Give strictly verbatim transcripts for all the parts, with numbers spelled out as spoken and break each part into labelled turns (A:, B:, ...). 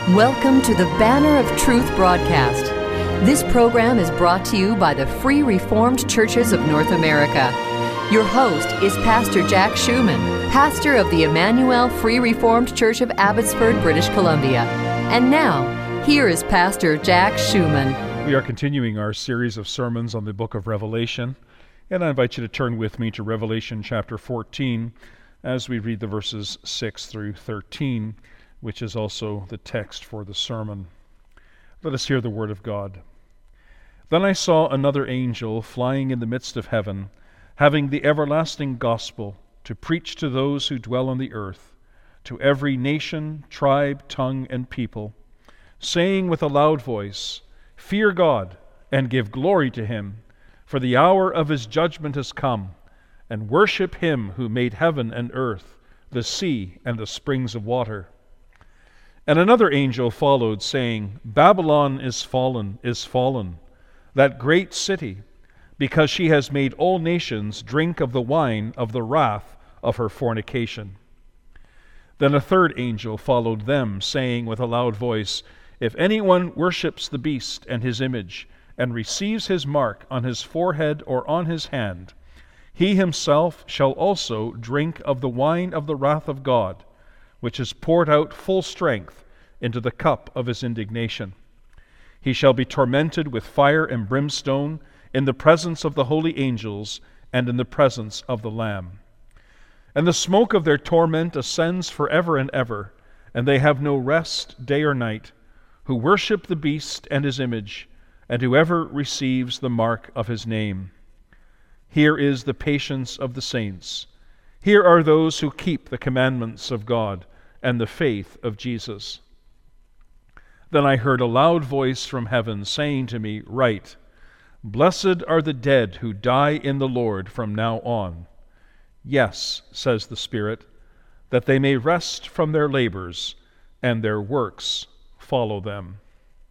A: Welcome to the Banner of Truth broadcast. This program is brought to you by the Free Reformed Churches of North America. Your host is Pastor Jack Schumann, pastor of the Emmanuel Free Reformed Church of Abbotsford, British Columbia. And now, here is Pastor Jack Schumann.
B: We are continuing our series of sermons on the book of Revelation, and I invite you to turn with me to Revelation chapter fourteen as we read the verses six through thirteen, which is also the text for the sermon. Let us hear the word of God. Then I saw another angel flying in the midst of heaven, having the everlasting gospel to preach to those who dwell on the earth, to every nation, tribe, tongue, and people, saying with a loud voice, Fear God, and give glory to him, for the hour of his judgment has come, and worship him who made heaven and earth, the sea, and the springs of water. And another angel followed, saying, Babylon is fallen, is fallen, that great city, because she has made all nations drink of the wine of the wrath of her fornication. Then a third angel followed them, saying with a loud voice, If anyone worships the beast and his image, and receives his mark on his forehead or on his hand, he himself shall also drink of the wine of the wrath of God, which is poured out full strength into the cup of his indignation. He shall be tormented with fire and brimstone in the presence of the holy angels and in the presence of the Lamb. And the smoke of their torment ascends forever and ever, and they have no rest day or night, who worship the beast and his image, and whoever receives the mark of his name. Here is the patience of the saints. Here are those who keep the commandments of God and the faith of Jesus. Then I heard a loud voice from heaven saying to me, Write, Blessed are the dead who die in the Lord from now on. Yes, says the Spirit, that they may rest from their labors, and their works follow them.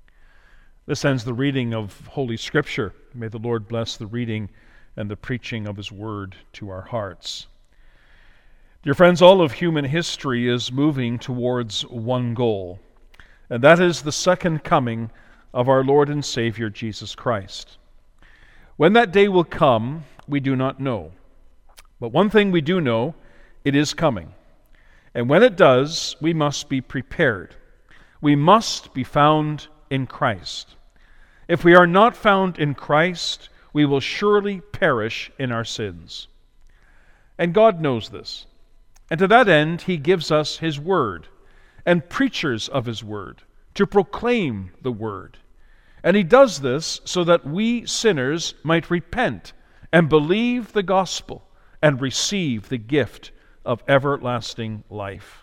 B: This ends the reading of Holy Scripture. May the Lord bless the reading and the preaching of His Word to our hearts. Dear friends, all of human history is moving towards one goal, and that is the second coming of our Lord and Savior Jesus Christ. When that day will come, we do not know. But one thing we do know, it is coming. And when it does, we must be prepared. We must be found in Christ. If we are not found in Christ, we will surely perish in our sins. And God knows this. And to that end, He gives us His Word and preachers of His Word to proclaim the Word. And He does this so that we sinners might repent and believe the gospel and receive the gift of everlasting life.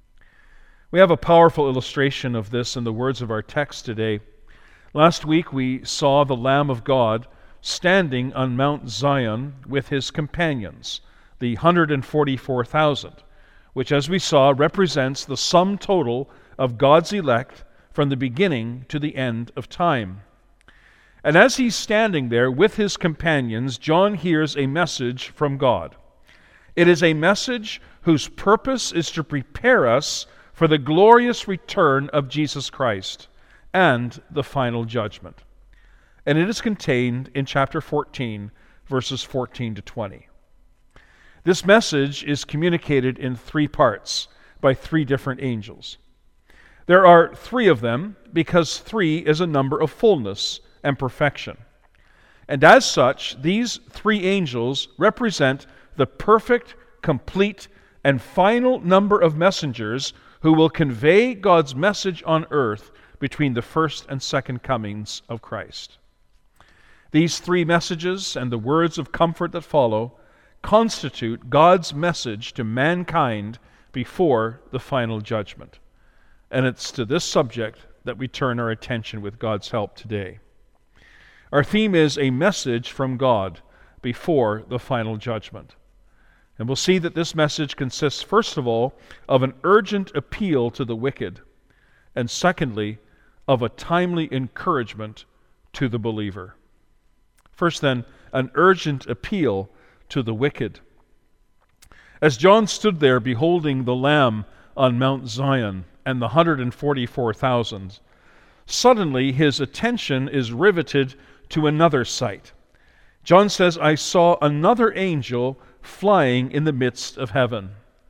B: We have a powerful illustration of this in the words of our text today. Last week we saw the Lamb of God standing on Mount Zion with His companions, the one hundred forty-four thousand, which, as we saw, represents the sum total of God's elect from the beginning to the end of time. And as He's standing there with His companions, John hears a message from God. It is a message whose purpose is to prepare us for the glorious return of Jesus Christ and the final judgment. And it is contained in chapter fourteen, verses fourteen to twenty. This message is communicated in three parts by three different angels. There are three of them because three is a number of fullness and perfection. And as such, these three angels represent the perfect, complete, and final number of messengers who will convey God's message on earth between the first and second comings of Christ. These three messages and the words of comfort that follow constitute God's message to mankind before the final judgment. And it's to this subject that we turn our attention with God's help today. Our theme is a message from God before the final judgment. And we'll see that this message consists, first of all, of an urgent appeal to the wicked, and secondly, of a timely encouragement to the believer. First then, an urgent appeal to the wicked. As John stood there beholding the Lamb on Mount Zion and the one hundred forty-four thousand, suddenly his attention is riveted to another sight. John says, I saw another angel flying in the midst of heaven.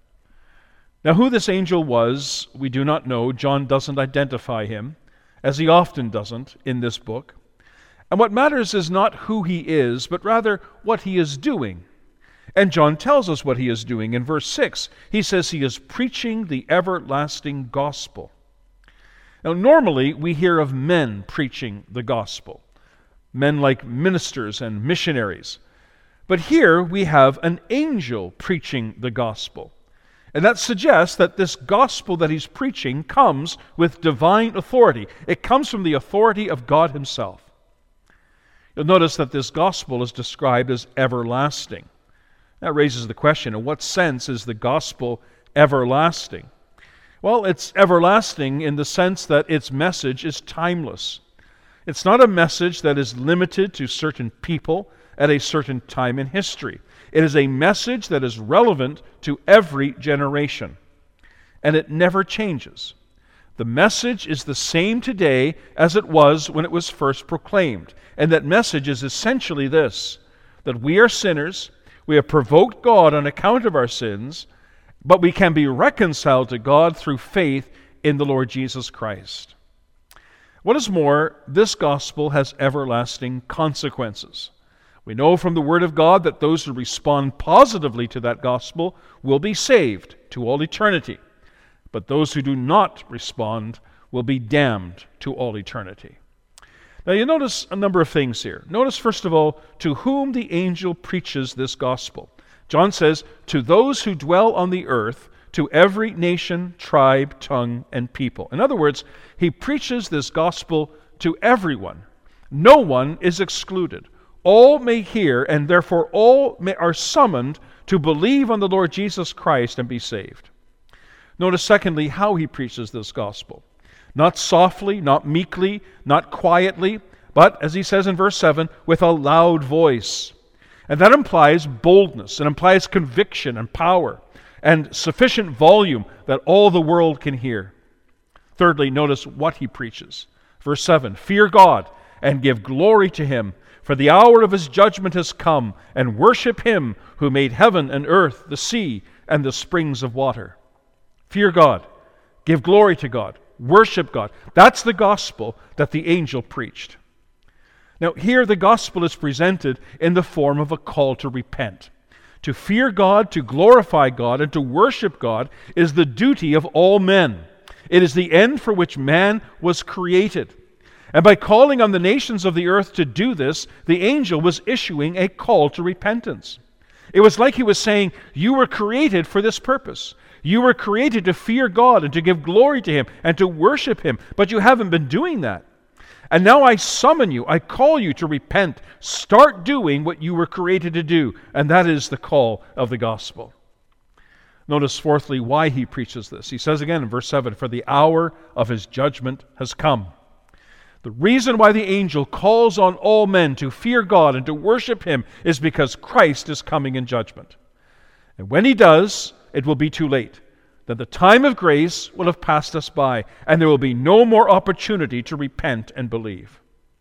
B: Now, who this angel was, we do not know. John doesn't identify him, as he often doesn't in this book. And what matters is not who he is, but rather what he is doing. And John tells us what he is doing. In verse six, he says he is preaching the everlasting gospel. Now, normally we hear of men preaching the gospel, men like ministers and missionaries. But here we have an angel preaching the gospel. And that suggests that this gospel that he's preaching comes with divine authority. It comes from the authority of God himself. You'll notice that this gospel is described as everlasting. That raises the question, in what sense is the gospel everlasting? Well, it's everlasting in the sense that its message is timeless. It's not a message that is limited to certain people at a certain time in history. It is a message that is relevant to every generation, and it never changes. The message is the same today as it was when it was first proclaimed, and that message is essentially this, that we are sinners, we have provoked God on account of our sins, but we can be reconciled to God through faith in the Lord Jesus Christ. What is more, this gospel has everlasting consequences. We know from the Word of God that those who respond positively to that gospel will be saved to all eternity, but those who do not respond will be damned to all eternity. Now you notice a number of things here. Notice first of all, to whom the angel preaches this gospel. John says, to those who dwell on the earth, to every nation, tribe, tongue, and people. In other words, he preaches this gospel to everyone. No one is excluded. All may hear, and therefore all may, are summoned to believe on the Lord Jesus Christ and be saved. Notice secondly, how he preaches this gospel. Not softly, not meekly, not quietly, but, as he says in verse seven, with a loud voice. And that implies boldness, it implies conviction and power, and sufficient volume that all the world can hear. Thirdly, notice what he preaches. Verse seven, fear God and give glory to him, for the hour of his judgment has come, and worship him who made heaven and earth, the sea, and the springs of water. Fear God, give glory to God, worship God. That's the gospel that the angel preached. Now, here the gospel is presented in the form of a call to repent. To fear God, to glorify God, and to worship God is the duty of all men. It is the end for which man was created. And by calling on the nations of the earth to do this, the angel was issuing a call to repentance. It was like he was saying, you were created for this purpose. You were created to fear God and to give glory to him and to worship him, but you haven't been doing that. And now I summon you, I call you to repent. Start doing what you were created to do, and that is the call of the gospel. Notice fourthly why he preaches this. He says again in verse seven, for the hour of his judgment has come. The reason why the angel calls on all men to fear God and to worship him is because Christ is coming in judgment. And when he does, it will be too late. That the time of grace will have passed us by, and there will be no more opportunity to repent and believe.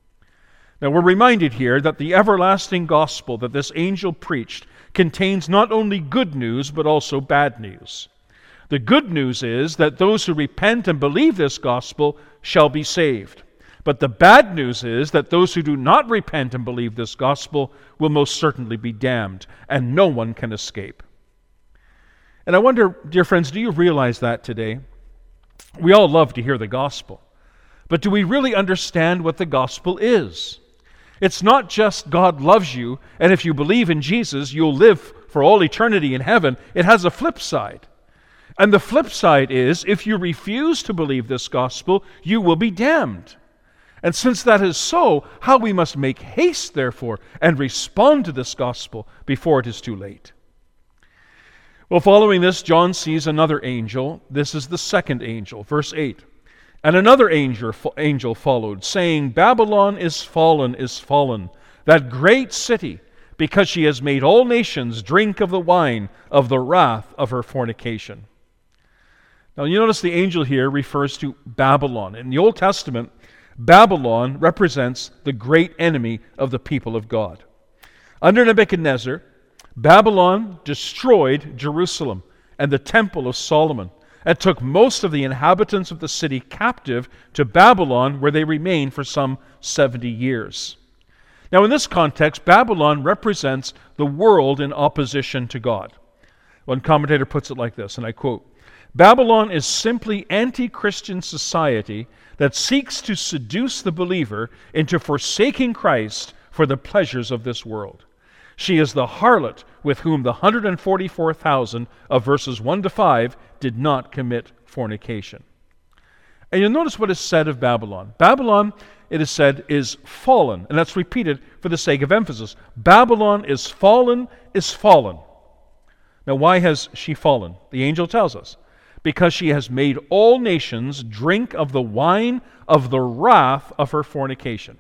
B: Now we're reminded here that the everlasting gospel that this angel preached contains not only good news, but also bad news. The good news is that those who repent and believe this gospel shall be saved. But the bad news is that those who do not repent and believe this gospel will most certainly be damned, and no one can escape. And I wonder, dear friends, do you realize that today? We all love to hear the gospel, but do we really understand what the gospel is? It's not just God loves you, and if you believe in Jesus, you'll live for all eternity in heaven. It has a flip side. And the flip side is, if you refuse to believe this gospel, you will be damned. And since that is so, how we must make haste, therefore, and respond to this gospel before it is too late. Well, following this, John sees another angel. This is the second angel, verse eight. And another angel, angel followed, saying, Babylon is fallen, is fallen, that great city, because she has made all nations drink of the wine of the wrath of her fornication. Now you notice the angel here refers to Babylon. In the Old Testament, Babylon represents the great enemy of the people of God. Under Nebuchadnezzar, Babylon destroyed Jerusalem and the Temple of Solomon, and took most of the inhabitants of the city captive to Babylon, where they remained for some seventy years. Now in this context, Babylon represents the world in opposition to God. One commentator puts it like this, and I quote, "Babylon is simply anti-Christian society that seeks to seduce the believer into forsaking Christ for the pleasures of this world. She is the harlot with whom the one hundred forty-four thousand of verses one to five did not commit fornication." And you'll notice what is said of Babylon. Babylon, it is said, is fallen, and that's repeated for the sake of emphasis. Babylon is fallen, is fallen. Now why has she fallen? The angel tells us. Because she has made all nations drink of the wine of the wrath of her fornication.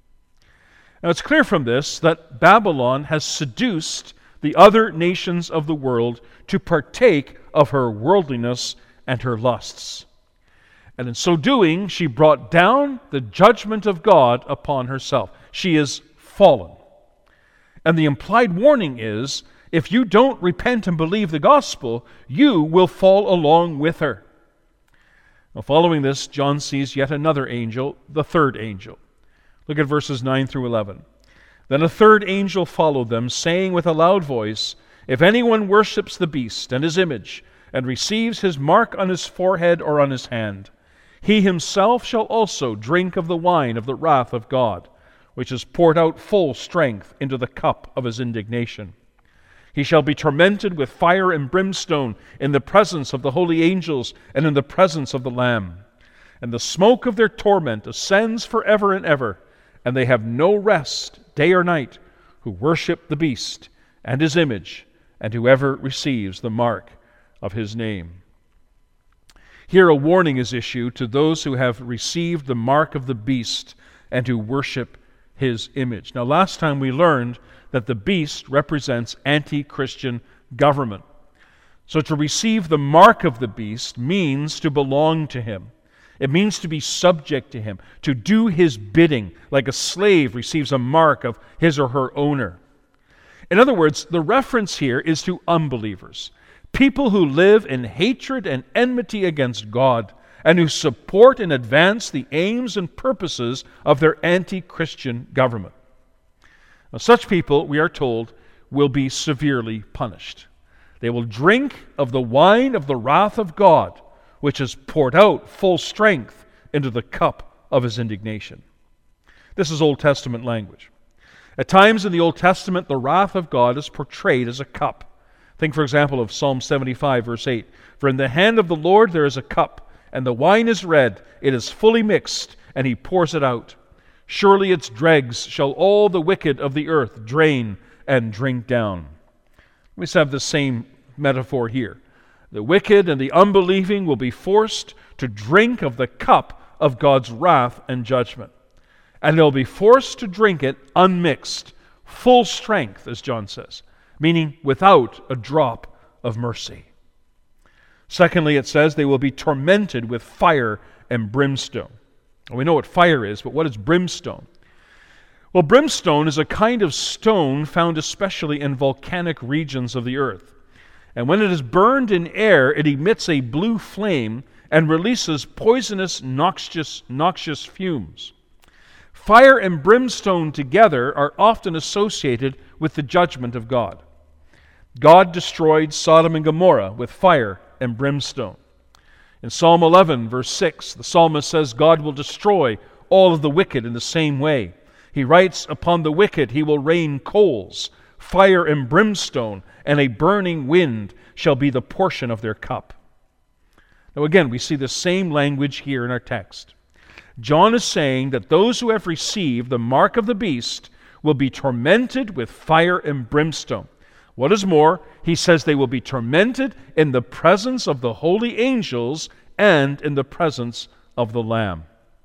B: Now it's clear from this that Babylon has seduced the other nations of the world to partake of her worldliness and her lusts. And in so doing, she brought down the judgment of God upon herself. She is fallen. And the implied warning is, if you don't repent and believe the gospel, you will fall along with her. Now, following this, John sees yet another angel, the third angel. Look at verses nine through eleven. "Then a third angel followed them, saying with a loud voice, 'If anyone worships the beast and his image, and receives his mark on his forehead or on his hand, he himself shall also drink of the wine of the wrath of God, which is poured out full strength into the cup of his indignation. He shall be tormented with fire and brimstone in the presence of the holy angels and in the presence of the Lamb. And the smoke of their torment ascends forever and ever, and they have no rest day or night, who worship the beast and his image, and whoever receives the mark of his name.'" Here a warning is issued to those who have received the mark of the beast and who worship his image. Now last time we learned that the beast represents anti-Christian government. So to receive the mark of the beast means to belong to him. It means to be subject to him, to do his bidding, like a slave receives a mark of his or her owner. In other words, the reference here is to unbelievers, people who live in hatred and enmity against God, and who support and advance the aims and purposes of their anti-Christian government. Now, such people, we are told, will be severely punished. They will drink of the wine of the wrath of God, which is poured out full strength into the cup of his indignation. This is Old Testament language. At times in the Old Testament, the wrath of God is portrayed as a cup. Think, for example, of Psalm seventy-five, verse eight. "For in the hand of the Lord there is a cup, and the wine is red, it is fully mixed, and he pours it out. Surely its dregs shall all the wicked of the earth drain and drink down." We have the same metaphor here. The wicked and the unbelieving will be forced to drink of the cup of God's wrath and judgment. And they'll be forced to drink it unmixed, full strength, as John says, meaning without a drop of mercy. Secondly, it says they will be tormented with fire and brimstone. We know what fire is, but what is brimstone? Well, brimstone is a kind of stone found especially in volcanic regions of the earth. And when it is burned in air, it emits a blue flame and releases poisonous, noxious, noxious fumes. Fire and brimstone together are often associated with the judgment of God. God destroyed Sodom and Gomorrah with fire and brimstone. In Psalm eleven, verse six, the psalmist says God will destroy all of the wicked in the same way. He writes, "Upon the wicked he will rain coals, fire and brimstone, and a burning wind shall be the portion of their cup." Now again, we see the same language here in our text. John is saying that those who have received the mark of the beast will be tormented with fire and brimstone. What is more, he says they will be tormented in the presence of the holy angels and in the presence of the Lamb.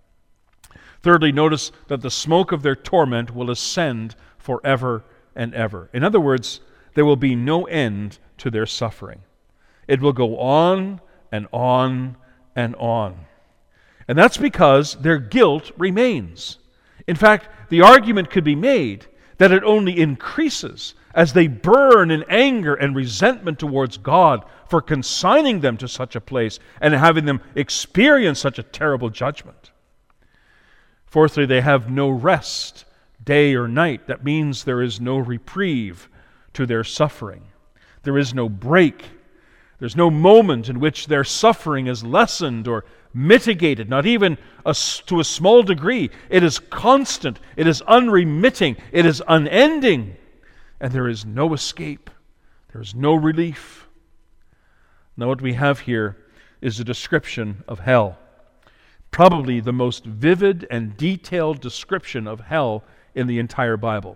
B: Thirdly, notice that the smoke of their torment will ascend forever and ever. In other words, there will be no end to their suffering. It will go on and on and on. And that's because their guilt remains. In fact, the argument could be made that it only increases as they burn in anger and resentment towards God for consigning them to such a place and having them experience such a terrible judgment. Fourthly, they have no rest day or night. That means there is no reprieve to their suffering. There is no break. There's no moment in which their suffering is lessened or mitigated, not even a, to a small degree. It is constant. It is unremitting. It is unending. And there is no escape. There is no relief. Now what we have here is a description of hell. Probably the most vivid and detailed description of hell in the entire Bible.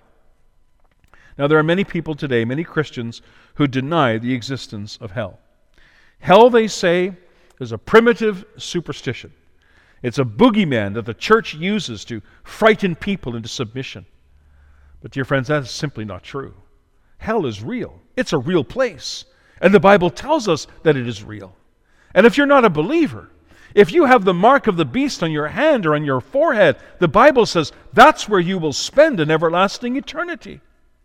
B: Now there are many people today, many Christians, who deny the existence of hell. Hell, they say, is a primitive superstition. It's a boogeyman that the church uses to frighten people into submission. But dear friends, that is simply not true. Hell is real. It's a real place. And the Bible tells us that it is real. And if you're not a believer, if you have the mark of the beast on your hand or on your forehead, the Bible says that's where you will spend an everlasting eternity.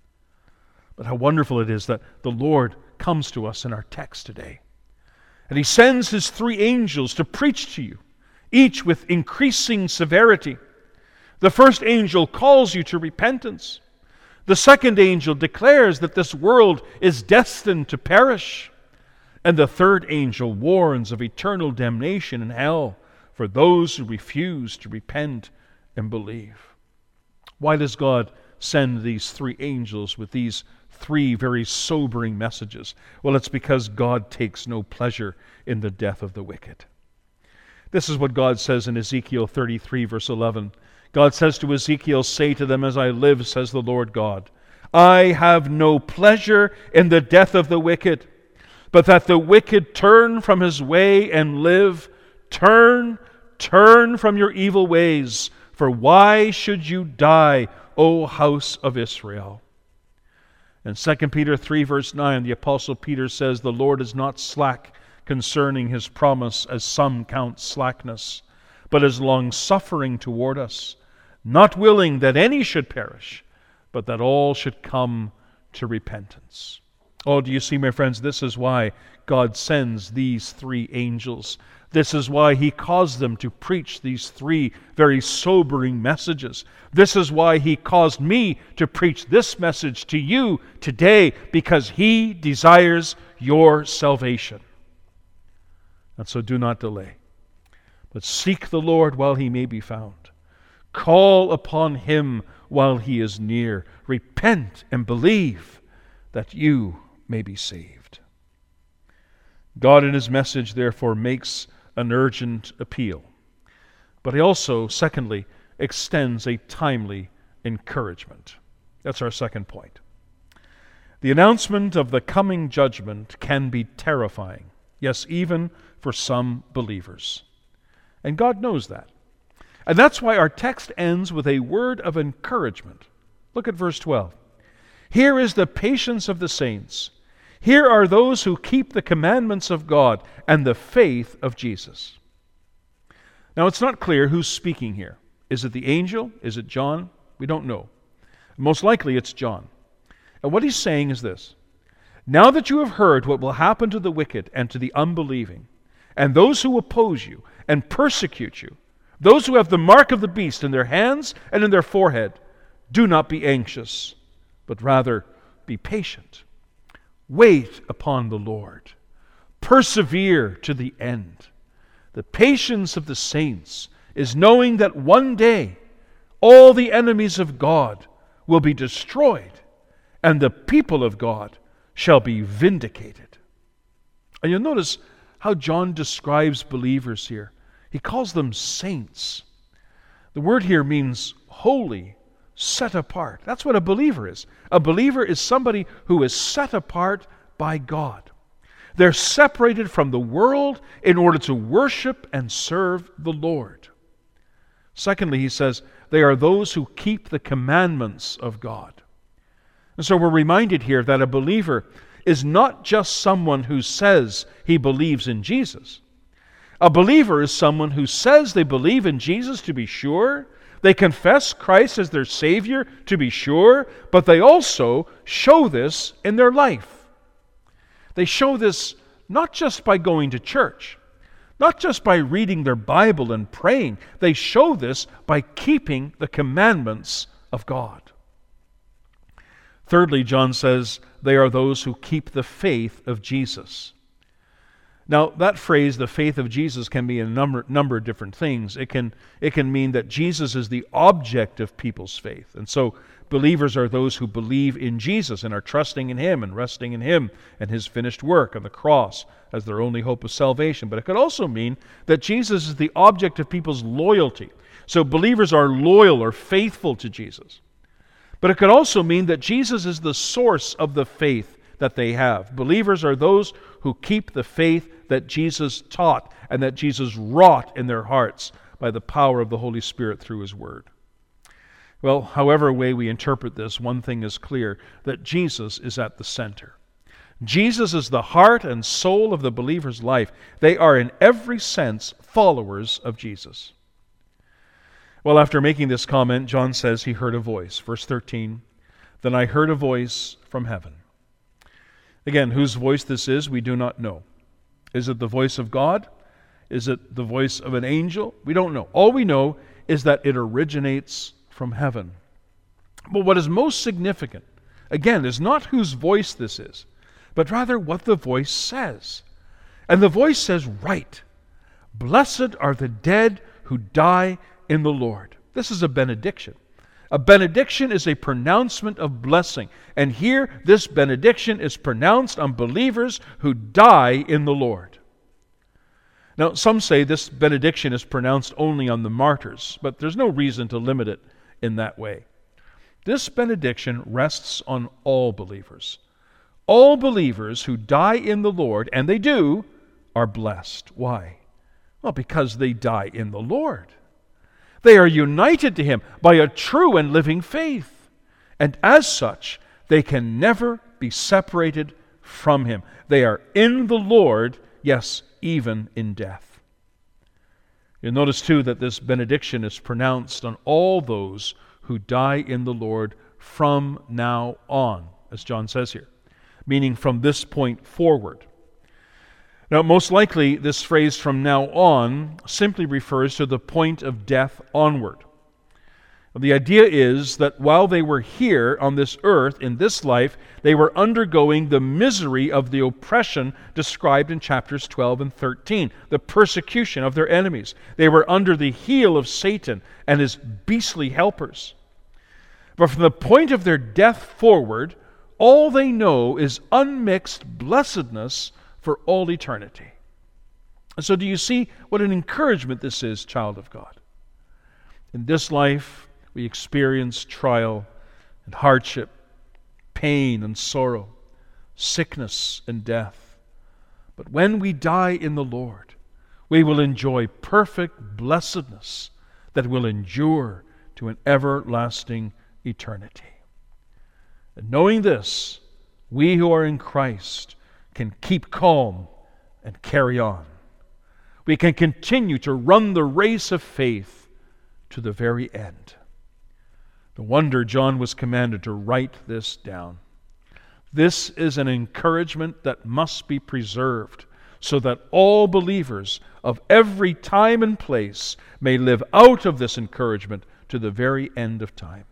B: But how wonderful it is that the Lord comes to us in our text today. And He sends His three angels to preach to you, each with increasing severity. The first angel calls you to repentance. The second angel declares that this world is destined to perish. And the third angel warns of eternal damnation in hell for those who refuse to repent and believe. Why does God send these three angels with these three very sobering messages? Well, it's because God takes no pleasure in the death of the wicked. This is what God says in Ezekiel thirty-three, verse eleven. God says to Ezekiel, "Say to them, as I live, says the Lord God, I have no pleasure in the death of the wicked, but that the wicked turn from his way and live. Turn, turn from your evil ways, for why should you die, O house of Israel?" In Second Peter three, verse nine, the Apostle Peter says, "The Lord is not slack concerning His promise, as some count slackness, but is long-suffering toward us, not willing that any should perish, but that all should come to repentance." Oh, do you see, my friends, this is why God sends these three angels. This is why He caused them to preach these three very sobering messages. This is why He caused me to preach this message to you today, because He desires your salvation. And so do not delay, but seek the Lord while He may be found. Call upon Him while He is near. Repent and believe that you may be saved. God in His message, therefore, makes an urgent appeal. But He also, secondly, extends a timely encouragement. That's our second point. The announcement of the coming judgment can be terrifying. Yes, even for some believers. And God knows that. And that's why our text ends with a word of encouragement. Look at verse twelve. "Here is the patience of the saints. Here are those who keep the commandments of God and the faith of Jesus." Now, it's not clear who's speaking here. Is it the angel? Is it John? We don't know. Most likely it's John. And what he's saying is this: now that you have heard what will happen to the wicked and to the unbelieving, and those who oppose you and persecute you, those who have the mark of the beast in their hands and in their forehead, do not be anxious, but rather be patient. Wait upon the Lord. Persevere to the end. The patience of the saints is knowing that one day all the enemies of God will be destroyed, and the people of God shall be vindicated. And you'll notice how John describes believers here. He calls them saints. The word here means holy, set apart. That's what a believer is. A believer is somebody who is set apart by God. They're separated from the world in order to worship and serve the Lord. Secondly, he says, they are those who keep the commandments of God. And so we're reminded here that a believer is not just someone who says he believes in Jesus, A believer is someone who says they believe in Jesus, to be sure. They confess Christ as their Savior, to be sure, but they also show this in their life. They show this not just by going to church, not just by reading their Bible and praying. They show this by keeping the commandments of God. Thirdly, John says, they are those who keep the faith of Jesus. Now, that phrase, the faith of Jesus, can be a number, number of different things. It can, it can mean that Jesus is the object of people's faith. And so believers are those who believe in Jesus and are trusting in Him and resting in Him and His finished work on the cross as their only hope of salvation. But it could also mean that Jesus is the object of people's loyalty. So believers are loyal or faithful to Jesus. But it could also mean that Jesus is the source of the faith that they have. Believers are those who keep the faith that Jesus taught and that Jesus wrought in their hearts by the power of the Holy Spirit through His Word. Well, however way we interpret this, one thing is clear, that Jesus is at the center. Jesus is the heart and soul of the believer's life. They are in every sense followers of Jesus. Well, after making this comment, John says he heard a voice. Verse thirteen, "Then I heard a voice from heaven." Again, whose voice this is, we do not know. Is it the voice of God? Is it the voice of an angel? We don't know. All we know is that it originates from heaven. But what is most significant, again, is not whose voice this is, but rather what the voice says. And the voice says, "Write, blessed are the dead who die in the Lord." This is a benediction. A benediction is a pronouncement of blessing. And here, this benediction is pronounced on believers who die in the Lord. Now, some say this benediction is pronounced only on the martyrs, but there's no reason to limit it in that way. This benediction rests on all believers. All believers who die in the Lord, and they do, are blessed. Why? Well, because they die in the Lord. They are united to Him by a true and living faith. And as such, they can never be separated from Him. They are in the Lord, yes, even in death. You'll notice too that this benediction is pronounced on all those who die in the Lord from now on, as John says here, meaning from this point forward. Now, most likely, this phrase "from now on" simply refers to the point of death onward. The idea is that while they were here on this earth, in this life, they were undergoing the misery of the oppression described in chapters twelve and thirteen, the persecution of their enemies. They were under the heel of Satan and his beastly helpers. But from the point of their death forward, all they know is unmixed blessedness for all eternity. And so do you see what an encouragement this is, child of God? In this life, we experience trial and hardship, pain and sorrow, sickness and death. But when we die in the Lord, we will enjoy perfect blessedness that will endure to an everlasting eternity. And knowing this, we who are in Christ can keep calm and carry on. We can continue to run the race of faith to the very end. No wonder John was commanded to write this down. This is an encouragement that must be preserved so that all believers of every time and place may live out of this encouragement to the very end of time.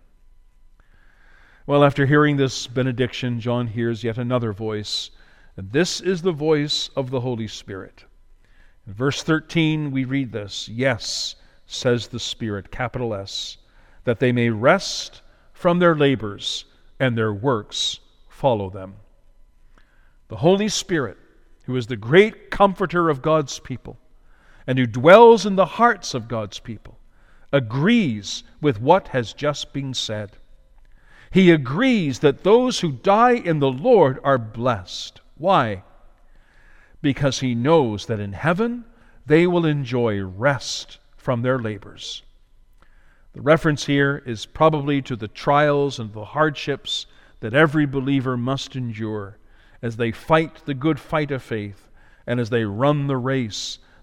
B: Well, after hearing this benediction, John hears yet another voice, and this is the voice of the Holy Spirit. In verse thirteen, we read this, "Yes, says the Spirit," capital S, "that they may rest from their labors, and their works follow them." The Holy Spirit, who is the great comforter of God's people, and who dwells in the hearts of God's people, agrees with what has just been said. He agrees that those who die in the Lord are blessed. Why? Because he knows that in heaven they will enjoy rest from their labors. The reference here is probably to the trials and the hardships that every believer must endure as they fight the good fight of faith and as they run the race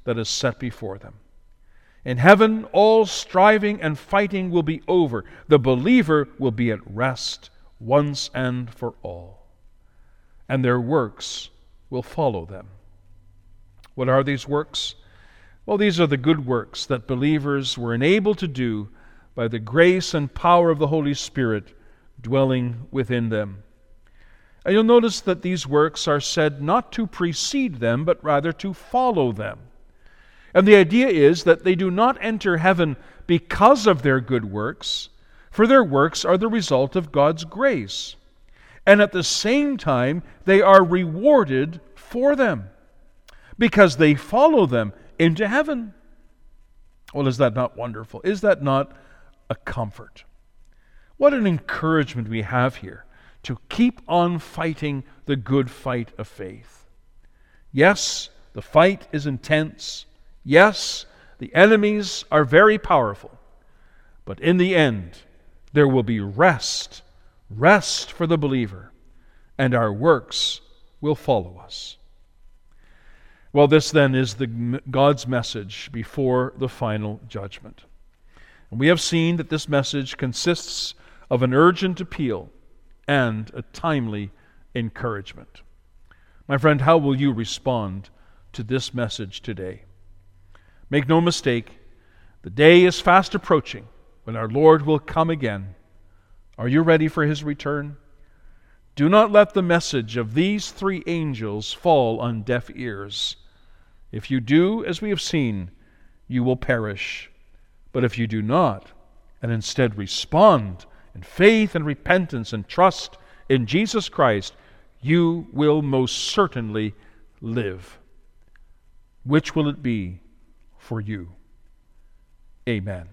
B: that is set before them. In heaven, all striving and fighting will be over. The believer will be at rest once and for all, and their works will follow them. What are these works? Well, these are the good works that believers were enabled to do by the grace and power of the Holy Spirit dwelling within them. And you'll notice that these works are said not to precede them, but rather to follow them. And the idea is that they do not enter heaven because of their good works, for their works are the result of God's grace. And at the same time, they are rewarded for them, because they follow them into heaven. Well, is that not wonderful? Is that not a comfort? What an encouragement we have here to keep on fighting the good fight of faith. Yes, the fight is intense. Yes, the enemies are very powerful. But in the end, there will be rest, rest for the believer, and our works will follow us. Well, this then is the God's message before the final judgment. And we have seen that this message consists of an urgent appeal and a timely encouragement. My friend, how will you respond to this message today? Make no mistake, the day is fast approaching when our Lord will come again. Are you ready for His return? Do not let the message of these three angels fall on deaf ears. If you do, as we have seen, you will perish. But if you do not, and instead respond in faith and repentance and trust in Jesus Christ, you will most certainly live. Which will it be for you? Amen.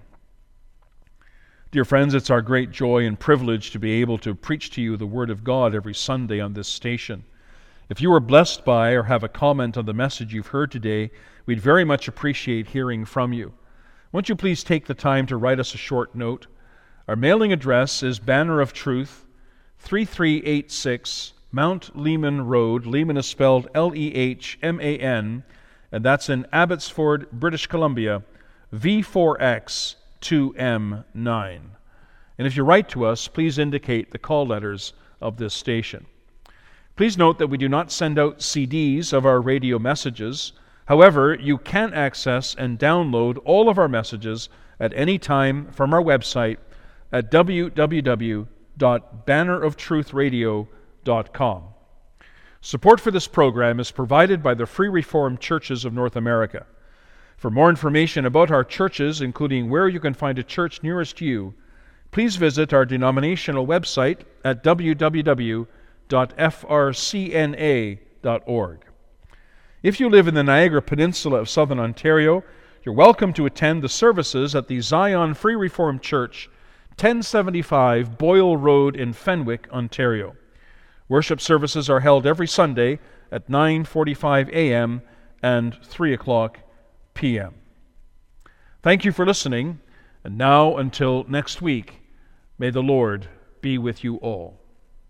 B: Dear friends, it's our great joy and privilege to be able to preach to you the Word of God every Sunday on this station. If you are blessed by or have a comment on the message you've heard today, we'd very much appreciate hearing from you. Won't you please take the time to write us a short note? Our mailing address is Banner of Truth, three three eight six Mount Lehman Road. Lehman is spelled L E H M A N, and that's in Abbotsford, British Columbia, V four X two M nine. And if you write to us, please indicate the call letters of this station. Please note that we do not send out C Ds of our radio messages. However, you can access and download all of our messages at any time from our website at w w w dot banner of truth radio dot com. Support for this program is provided by the Free Reformed Churches of North America. For more information about our churches, including where you can find a church nearest you, please visit our denominational website at w w w dot f r c n a dot org. If you live in the Niagara Peninsula of Southern Ontario, you're welcome to attend the services at the Zion Free Reformed Church, ten seventy-five Boyle Road in Fenwick, Ontario. Worship services are held every Sunday at nine forty-five a.m. and three o'clock p.m. Thank you for listening, and now until next week, may the Lord be with you all.